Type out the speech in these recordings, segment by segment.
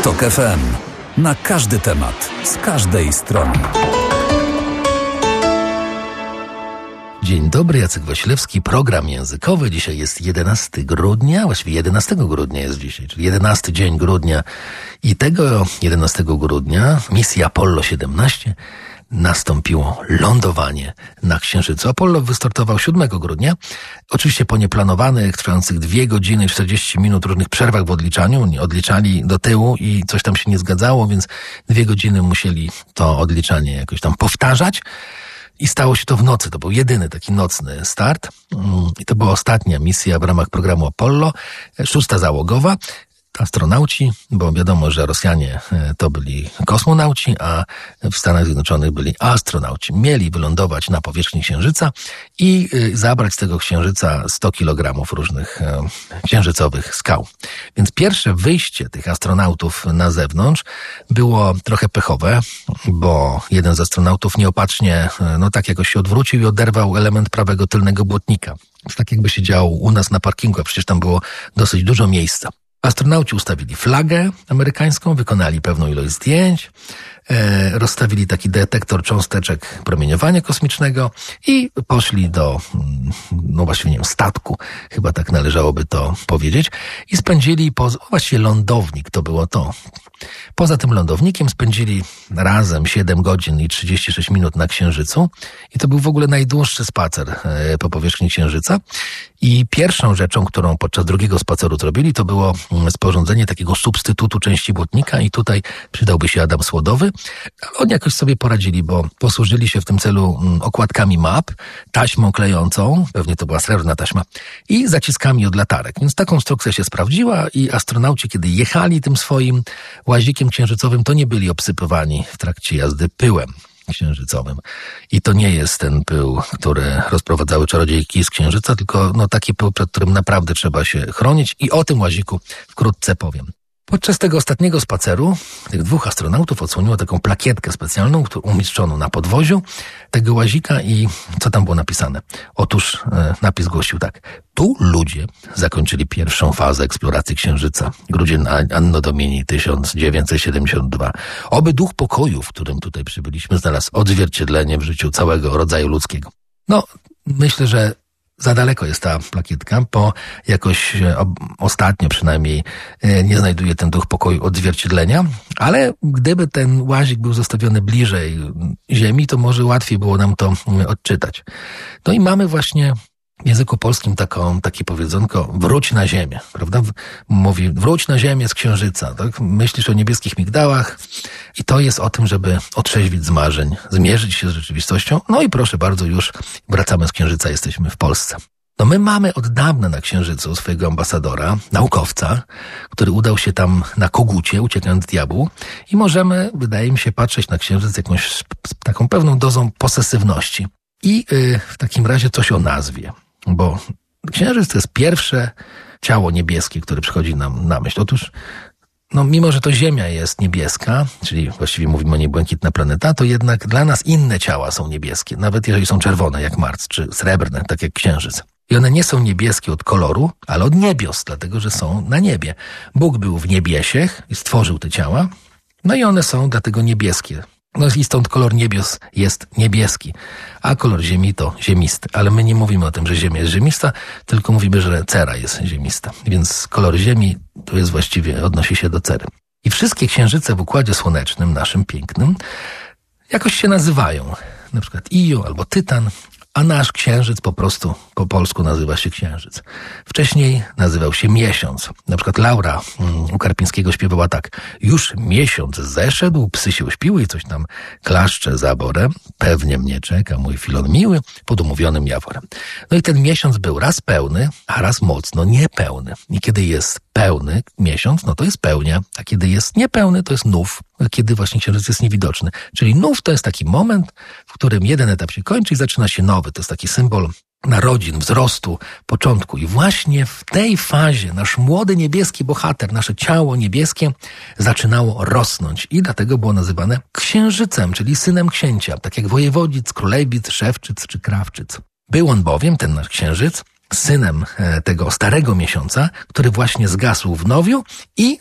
TOK FM. Na każdy temat, z każdej strony. Dzień dobry, Jacek Wasilewski, program językowy. Dzisiaj jest 11 grudnia, właściwie 11 grudnia jest dzisiaj, czyli 11 dzień grudnia. I tego 11 grudnia misja Apollo 17 nastąpiło lądowanie na Księżycu. Apollo wystartował 7 grudnia, oczywiście po nieplanowanych, trwających 2 godziny i 40 minut różnych przerwach w odliczaniu. Odliczali do tyłu i coś tam się nie zgadzało, więc 2 godziny musieli to odliczanie jakoś tam powtarzać. I stało się to w nocy. To był jedyny taki nocny start. I to była ostatnia misja w ramach programu Apollo, 6. załogowa. Astronauci, bo wiadomo, że Rosjanie to byli kosmonauci, a w Stanach Zjednoczonych byli astronauci. Mieli wylądować na powierzchni Księżyca i zabrać z tego Księżyca 100 kg różnych księżycowych skał. Więc pierwsze wyjście tych astronautów na zewnątrz było trochę pechowe, bo jeden z astronautów nieopatrznie, tak jakoś się odwrócił i oderwał element prawego tylnego błotnika. Tak jakby się działo u nas na parkingu, a przecież tam było dosyć dużo miejsca. Astronauci ustawili flagę amerykańską, wykonali pewną ilość zdjęć, rozstawili taki detektor cząsteczek promieniowania kosmicznego i poszli do, właściwie nie wiem, statku, chyba tak należałoby to powiedzieć, i spędzili, właściwie lądownik to było to. Poza tym lądownikiem spędzili razem 7 godzin i 36 minut na Księżycu i to był w ogóle najdłuższy spacer po powierzchni Księżyca. I pierwszą rzeczą, którą podczas drugiego spaceru zrobili, to było sporządzenie takiego substytutu części błotnika i tutaj przydałby się Adam Słodowy. Oni jakoś sobie poradzili, bo posłużyli się w tym celu okładkami map, taśmą klejącą, pewnie to była srebrna taśma, i zaciskami od latarek. Więc ta konstrukcja się sprawdziła i astronauci, kiedy jechali tym swoim łazikiem księżycowym, to nie byli obsypywani w trakcie jazdy pyłem księżycowym. I to nie jest ten pył, który rozprowadzały czarodziejki z Księżyca, tylko taki pył, przed którym naprawdę trzeba się chronić, i o tym łaziku wkrótce powiem. Podczas tego ostatniego spaceru tych 2 astronautów odsłoniło taką plakietkę specjalną, umieszczoną na podwoziu tego łazika, i co tam było napisane? Otóż napis głosił tak: tu ludzie zakończyli pierwszą fazę eksploracji Księżyca. Grudzień Anno Domini 1972. Oby duch pokoju, w którym tutaj przybyliśmy, znalazł odzwierciedlenie w życiu całego rodzaju ludzkiego. Myślę, że za daleko jest ta plakietka, bo jakoś ostatnio przynajmniej nie znajduje ten duch pokoju odzwierciedlenia, ale gdyby ten łazik był zostawiony bliżej Ziemi, to może łatwiej było nam to odczytać. I mamy właśnie w języku polskim takie powiedzonko: wróć na ziemię, prawda? Mówi: wróć na ziemię z Księżyca, tak? Myślisz o niebieskich migdałach i to jest o tym, żeby otrzeźwić z marzeń, zmierzyć się z rzeczywistością. I proszę bardzo, już wracamy z Księżyca, jesteśmy w Polsce. My mamy od dawna na Księżycu swojego ambasadora, naukowca, który udał się tam na kogucie, uciekając z diabłu, i możemy, wydaje mi się, patrzeć na Księżyc jakąś z taką pewną dozą posesywności. I w takim razie coś o nazwie, bo Księżyc to jest pierwsze ciało niebieskie, które przychodzi nam na myśl. Otóż, mimo że to Ziemia jest niebieska, czyli właściwie mówimy o niej błękitna planeta, to jednak dla nas inne ciała są niebieskie, nawet jeżeli są czerwone jak Mars, czy srebrne, tak jak Księżyc. I one nie są niebieskie od koloru, ale od niebios, dlatego że są na niebie. Bóg był w niebiesiech i stworzył te ciała, i one są dlatego niebieskie. I stąd kolor niebios jest niebieski, a kolor Ziemi to ziemisty. Ale my nie mówimy o tym, że Ziemia jest ziemista, tylko mówimy, że cera jest ziemista. Więc kolor Ziemi to jest właściwie, odnosi się do cery. I wszystkie księżyce w Układzie Słonecznym, naszym pięknym, jakoś się nazywają. Na przykład Io albo Tytan, a nasz Księżyc po prostu po polsku nazywa się Księżyc. Wcześniej nazywał się Miesiąc. Na przykład Laura u Karpińskiego śpiewała tak: już miesiąc zeszedł, psy się uśpiły i coś tam klaszcze zaborem. Pewnie mnie czeka mój Filon miły pod umówionym jaworem. I ten miesiąc był raz pełny, a raz mocno niepełny. I kiedy jest pełny miesiąc, to jest pełnia, a kiedy jest niepełny, to jest nów, kiedy właśnie Księżyc jest niewidoczny. Czyli nów to jest taki moment, w którym jeden etap się kończy i zaczyna się nowy. To jest taki symbol narodzin, wzrostu, początku. I właśnie w tej fazie nasz młody niebieski bohater, nasze ciało niebieskie zaczynało rosnąć i dlatego było nazywane Księżycem, czyli synem księcia, tak jak Wojewodzic, Królewic, Szewczyc czy Krawczyc. Był on bowiem, ten nasz Księżyc, synem tego starego miesiąca, który właśnie zgasł w nowiu i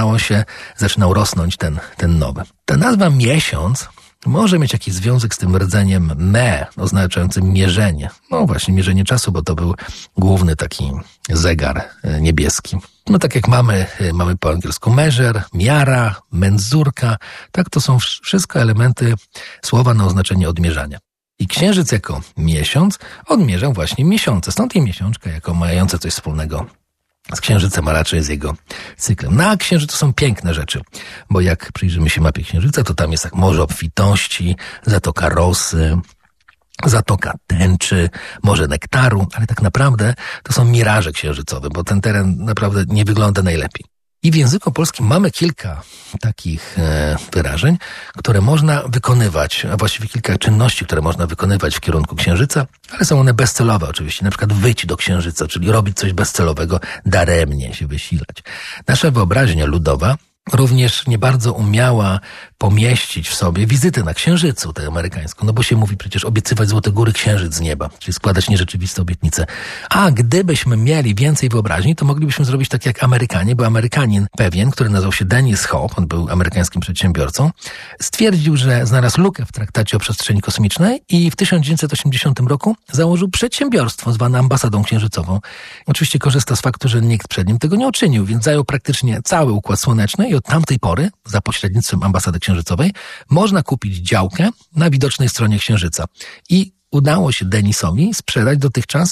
zaczynał rosnąć ten nowy. Ta nazwa miesiąc może mieć jakiś związek z tym rdzeniem me, oznaczającym mierzenie. No właśnie, mierzenie czasu, bo to był główny taki zegar niebieski. No tak jak mamy po angielsku measure, miara, menzurka, tak to są wszystko elementy słowa na oznaczenie odmierzania. I księżyc jako miesiąc odmierzał właśnie miesiące. Stąd i miesiączka jako mające coś wspólnego z księżycem, a raczej z jego cyklem. Na księżycu są piękne rzeczy, bo jak przyjrzymy się mapie księżyca, to tam jest tak morze obfitości, zatoka rosy, zatoka tęczy, morze nektaru, ale tak naprawdę to są miraże księżycowe, bo ten teren naprawdę nie wygląda najlepiej. I w języku polskim mamy kilka takich wyrażeń, które można wykonywać, a właściwie kilka czynności, które można wykonywać w kierunku księżyca, ale są one bezcelowe oczywiście. Na przykład wyjść do księżyca, czyli robić coś bezcelowego, daremnie się wysilać. Nasza wyobraźnia ludowa również nie bardzo umiała pomieścić w sobie wizytę na księżycu, tę amerykańską, no bo się mówi przecież obiecywać złote góry, księżyc z nieba, czyli składać nierzeczywiste obietnice. A gdybyśmy mieli więcej wyobraźni, to moglibyśmy zrobić tak jak Amerykanie, bo Amerykanin pewien, który nazywał się Dennis Hope, on był amerykańskim przedsiębiorcą, stwierdził, że znalazł lukę w traktacie o przestrzeni kosmicznej i w 1980 roku założył przedsiębiorstwo zwane ambasadą księżycową. Oczywiście korzysta z faktu, że nikt przed nim tego nie uczynił, więc zajął praktycznie cały Układ Słoneczny i od tamtej pory, za pośrednictwem ambasady księżycowej, można kupić działkę na widocznej stronie księżyca. I udało się Dennisowi sprzedać dotychczas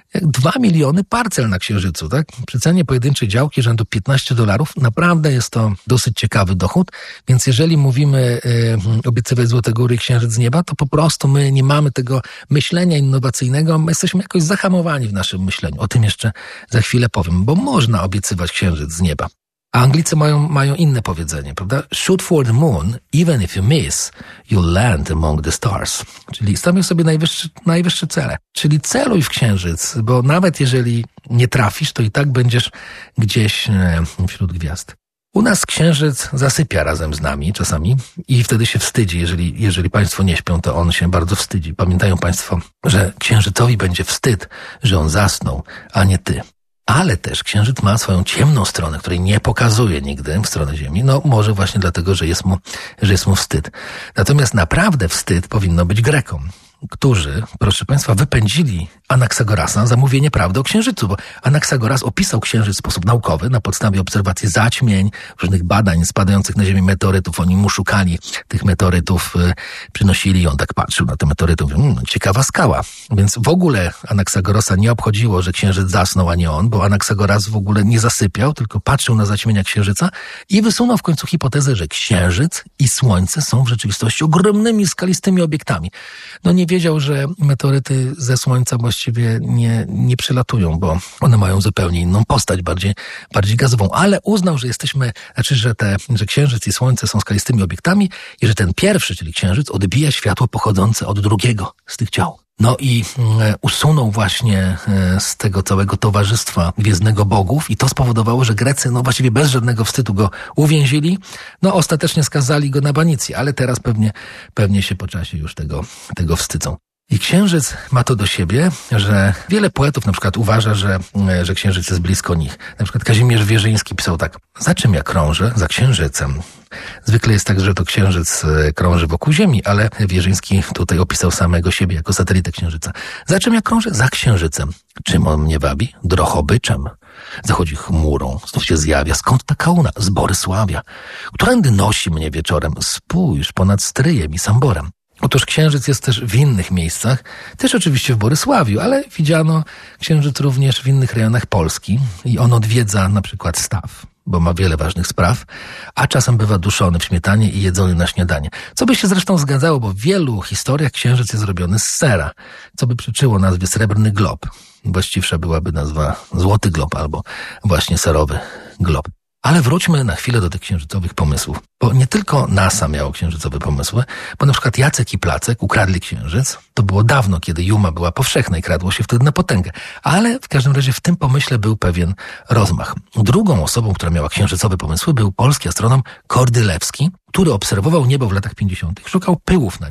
2 miliony parcel na księżycu, tak? Przy cenie pojedynczej działki rzędu $15 naprawdę jest to dosyć ciekawy dochód, więc jeżeli mówimy obiecywać złote góry i księżyc z nieba, to po prostu my nie mamy tego myślenia innowacyjnego, my jesteśmy jakoś zahamowani w naszym myśleniu. O tym jeszcze za chwilę powiem, bo można obiecywać księżyc z nieba. A Anglicy mają inne powiedzenie, prawda? Shoot for the moon, even if you miss, you'll land among the stars. Czyli stawiaj sobie najwyższe cele. Czyli celuj w księżyc, bo nawet jeżeli nie trafisz, to i tak będziesz gdzieś wśród gwiazd. U nas księżyc zasypia razem z nami czasami i wtedy się wstydzi. Jeżeli państwo nie śpią, to on się bardzo wstydzi. Pamiętają państwo, że księżycowi będzie wstyd, że on zasnął, a nie ty. Ale też księżyc ma swoją ciemną stronę, której nie pokazuje nigdy w stronę Ziemi. No może właśnie dlatego, że jest mu wstyd. Natomiast naprawdę wstyd powinno być Grekom, którzy, proszę państwa, wypędzili Anaksagorasa za mówienie prawdy o księżycu, bo Anaksagoras opisał księżyc w sposób naukowy na podstawie obserwacji zaćmień, różnych badań spadających na Ziemię meteorytów. Oni mu szukali tych meteorytów, przynosili i on tak patrzył na te meteoryty, mówił, ciekawa skała. Więc w ogóle Anaksagorasa nie obchodziło, że księżyc zasnął, a nie on, bo Anaksagoras w ogóle nie zasypiał, tylko patrzył na zaćmienia księżyca i wysunął w końcu hipotezę, że księżyc i słońce są w rzeczywistości ogromnymi, skalistymi obiektami. No nie wiedział, że meteoryty ze Słońca właściwie nie przylatują, bo one mają zupełnie inną postać, bardziej gazową, ale uznał, że Księżyc i Słońce są skalistymi obiektami i że ten pierwszy, czyli Księżyc, odbija światło pochodzące od drugiego z tych ciał. No i usunął właśnie z tego całego towarzystwa gwiezdnego bogów i to spowodowało, że Grecy, właściwie bez żadnego wstydu go uwięzili, ostatecznie skazali go na banicję, ale teraz pewnie się po czasie już tego wstydzą. I księżyc ma to do siebie, że wiele poetów na przykład uważa, że księżyc jest blisko nich. Na przykład Kazimierz Wierzyński pisał tak: za czym ja krążę? Za księżycem. Zwykle jest tak, że to księżyc krąży wokół Ziemi, ale Wierzyński tutaj opisał samego siebie jako satelitę księżyca. Za czym ja krążę? Za księżycem. Czym on mnie wabi? Drohobyczem. Zachodzi chmurą, znów się zjawia. Skąd ta kauna? Z Borysławia. Którędy nosi mnie wieczorem? Spójrz, ponad Stryjem i Samborem. Otóż księżyc jest też w innych miejscach, też oczywiście w Borysławiu, ale widziano księżyc również w innych rejonach Polski i on odwiedza na przykład Staw, bo ma wiele ważnych spraw, a czasem bywa duszony w śmietanie i jedzony na śniadanie. Co by się zresztą zgadzało, bo w wielu historiach księżyc jest zrobiony z sera, co by przyczyło nazwie Srebrny Glob. Właściwsza byłaby nazwa Złoty Glob albo właśnie serowy glob. Ale wróćmy na chwilę do tych księżycowych pomysłów. Bo nie tylko NASA miało księżycowe pomysły, bo na przykład Jacek i Placek ukradli księżyc. To było dawno, kiedy Juma była powszechna i kradło się wtedy na potęgę. Ale w każdym razie w tym pomyśle był pewien rozmach. Drugą osobą, która miała księżycowe pomysły, był polski astronom Kordylewski, który obserwował niebo w latach 50. Szukał pyłów na niebie.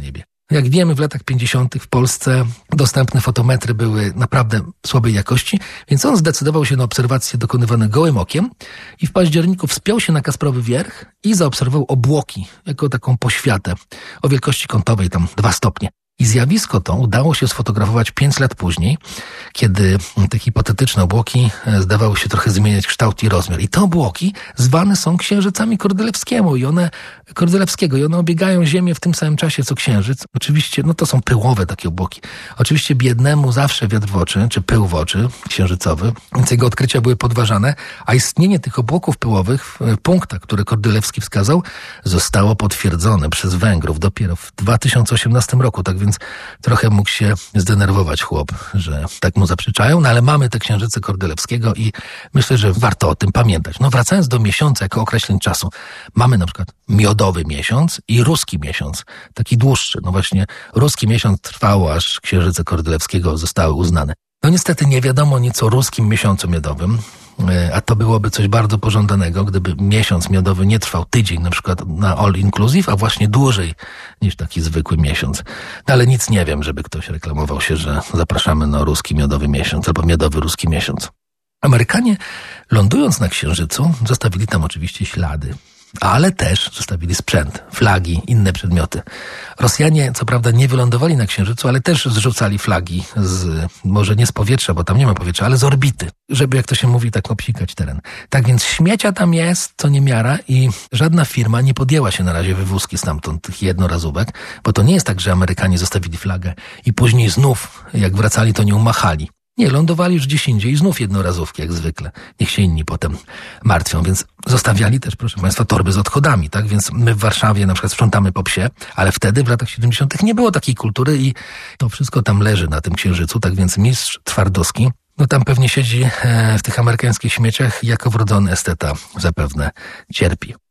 Jak wiemy, w latach 50. w Polsce dostępne fotometry były naprawdę słabej jakości, więc on zdecydował się na obserwacje dokonywane gołym okiem i w październiku wspiął się na Kasprowy Wierch i zaobserwował obłoki jako taką poświatę o wielkości kątowej, tam 2 stopnie. I zjawisko to udało się sfotografować 5 lat później, kiedy te hipotetyczne obłoki zdawały się trochę zmieniać kształt i rozmiar. I te obłoki zwane są księżycami Kordelewskiego i one obiegają Ziemię w tym samym czasie co księżyc. Oczywiście, to są pyłowe takie obłoki. Oczywiście biednemu zawsze wiatr w oczy, czy pył w oczy księżycowy, więc jego odkrycia były podważane, a istnienie tych obłoków pyłowych w punktach, które Kordelewski wskazał, zostało potwierdzone przez Węgrów dopiero w 2018 roku. Tak więc trochę mógł się zdenerwować chłop, że tak mu zaprzeczają, ale mamy te księżyce Kordelewskiego i myślę, że warto o tym pamiętać. Wracając do miesiąca jako określeń czasu, mamy na przykład miodowy miesiąc i ruski miesiąc, taki dłuższy. Właśnie ruski miesiąc trwał, aż księżyce Kordelewskiego zostały uznane. Niestety nie wiadomo nic o ruskim miesiącu miodowym, a to byłoby coś bardzo pożądanego, gdyby miesiąc miodowy nie trwał tydzień, na przykład na all inclusive, a właśnie dłużej niż taki zwykły miesiąc. Ale nic nie wiem, żeby ktoś reklamował się, że zapraszamy na ruski miodowy miesiąc albo miodowy ruski miesiąc. Amerykanie, lądując na Księżycu, zostawili tam oczywiście ślady, ale też zostawili sprzęt, flagi, inne przedmioty. Rosjanie, co prawda, nie wylądowali na Księżycu, ale też zrzucali flagi może nie z powietrza, bo tam nie ma powietrza, ale z orbity, żeby, jak to się mówi, tak obsikać teren. Tak więc śmiecia tam jest, co niemiara i żadna firma nie podjęła się na razie wywózki stamtąd tych jednorazówek, bo to nie jest tak, że Amerykanie zostawili flagę i później znów, jak wracali, to nie umachali. Nie, lądowali już gdzieś indziej i znów jednorazówki, jak zwykle. Niech się inni potem martwią, więc zostawiali też, proszę Państwa, torby z odchodami, tak? Więc my w Warszawie na przykład sprzątamy po psie, ale wtedy w latach 70. nie było takiej kultury i to wszystko tam leży na tym Księżycu, tak więc mistrz Twardowski, tam pewnie siedzi w tych amerykańskich śmieciach, jako wrodzony esteta zapewne cierpi.